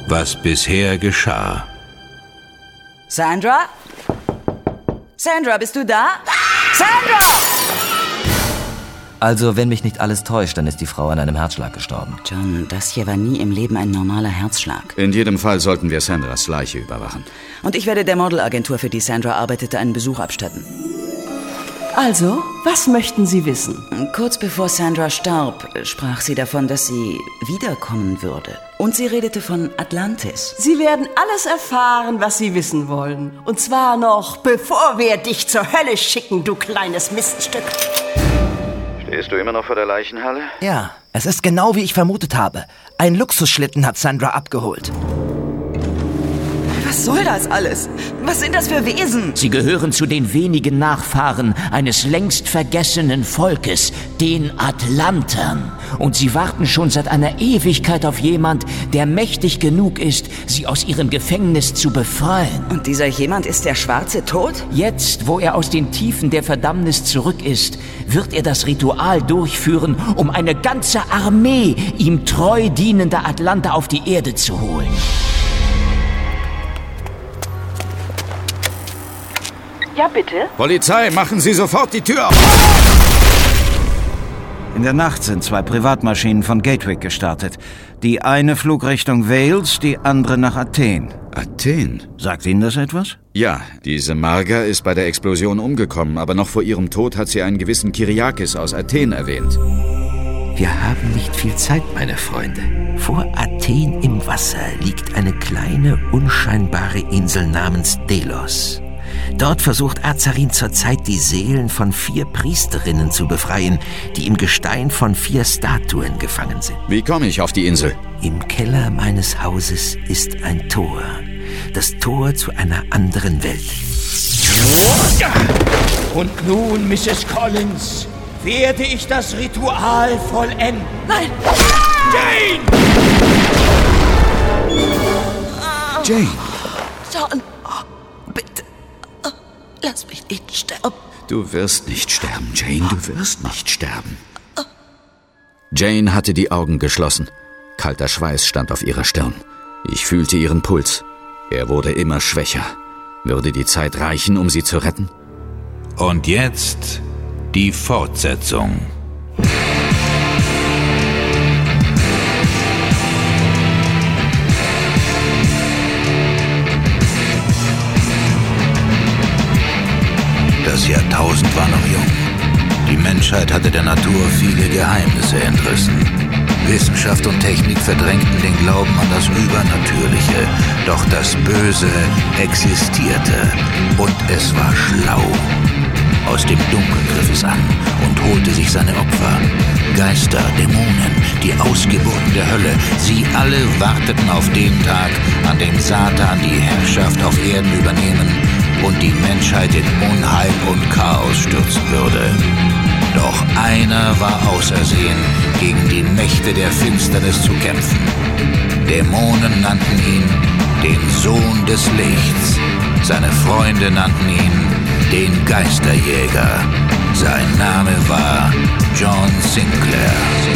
was bisher geschah. Sandra? Sandra, bist du da? Sandra! Also, wenn mich nicht alles täuscht, dann ist die Frau an einem Herzschlag gestorben. John, das hier war nie im Leben ein normaler Herzschlag. In jedem Fall sollten wir Sandras Leiche überwachen. Und ich werde der Modelagentur, für die Sandra arbeitete, einen Besuch abstatten. Also, was möchten Sie wissen? Kurz bevor Sandra starb, sprach sie davon, dass sie wiederkommen würde. Und sie redete von Atlantis. Sie werden alles erfahren, was Sie wissen wollen. Und zwar noch, bevor wir dich zur Hölle schicken, du kleines Miststück. Stehst du immer noch vor der Leichenhalle? Ja, es ist genau wie ich vermutet habe. Ein Luxusschlitten hat Sandra abgeholt. Was soll das alles? Was sind das für Wesen? Sie gehören zu den wenigen Nachfahren eines längst vergessenen Volkes, den Atlantern. Und sie warten schon seit einer Ewigkeit auf jemand, der mächtig genug ist, sie aus ihrem Gefängnis zu befreien. Und dieser jemand ist der schwarze Tod? Jetzt, wo er aus den Tiefen der Verdammnis zurück ist, wird er das Ritual durchführen, um eine ganze Armee ihm treu dienender Atlanter auf die Erde zu holen. Ja, bitte? Polizei, machen Sie sofort die Tür auf! In der Nacht sind 2 Privatmaschinen von Gatwick gestartet. Die eine flog Richtung Wales, die andere nach Athen. Athen? Sagt Ihnen das etwas? Ja, diese Marga ist bei der Explosion umgekommen, aber noch vor ihrem Tod hat sie einen gewissen Kyriakis aus Athen erwähnt. Wir haben nicht viel Zeit, meine Freunde. Vor Athen im Wasser liegt eine kleine, unscheinbare Insel namens Delos. Dort versucht Azarin zurzeit, die Seelen von 4 Priesterinnen zu befreien, die im Gestein von 4 Statuen gefangen sind. Wie komme ich auf die Insel? Im Keller meines Hauses ist ein Tor. Das Tor zu einer anderen Welt. Und nun, Mrs. Collins, werde ich das Ritual vollenden. Nein! Jane! Jane! John, bitte, lass mich nicht sterben. Du wirst nicht sterben, Jane, du wirst nicht sterben. Jane hatte die Augen geschlossen. Kalter Schweiß stand auf ihrer Stirn. Ich fühlte ihren Puls. Er wurde immer schwächer. Würde die Zeit reichen, um sie zu retten? Und jetzt die Fortsetzung. Das Jahrtausend war noch jung. Die Menschheit hatte der Natur viele Geheimnisse entrissen. Wissenschaft und Technik verdrängten den Glauben an das Übernatürliche. Doch das Böse existierte und es war schlau. Aus dem Dunkeln griff es an und holte sich seine Opfer. Geister, Dämonen, die Ausgeburten der Hölle, sie alle warteten auf den Tag, an dem Satan die Herrschaft auf Erden übernehmen und die Menschheit in Unheil und Chaos stürzen würde. Doch einer war ausersehen, gegen die Mächte der Finsternis zu kämpfen. Dämonen nannten ihn den Sohn des Lichts. Seine Freunde nannten ihn den Geisterjäger. Sein Name war John Sinclair.